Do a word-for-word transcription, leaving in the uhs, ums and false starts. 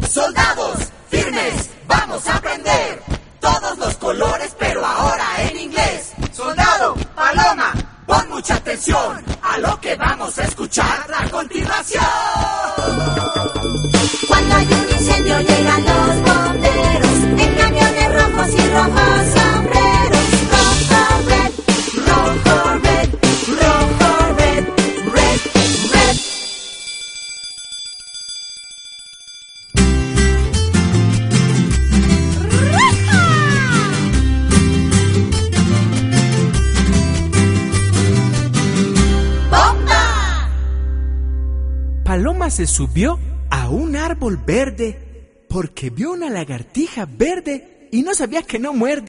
Soldados, firmes, vamos a aprender todos los colores, pero ahora en inglés. Soldado, paloma, pon mucha atención a lo que vamos a escuchar a continuación. Cuando hay un incendio llegan los bomberos en camiones rojos y rojos sombreros. Rojo, red, rojo, red, rojo, red, red, red. ¡Bomba! Paloma se subió a un árbol verde porque vio una lagartija verde y no sabía que no muerde.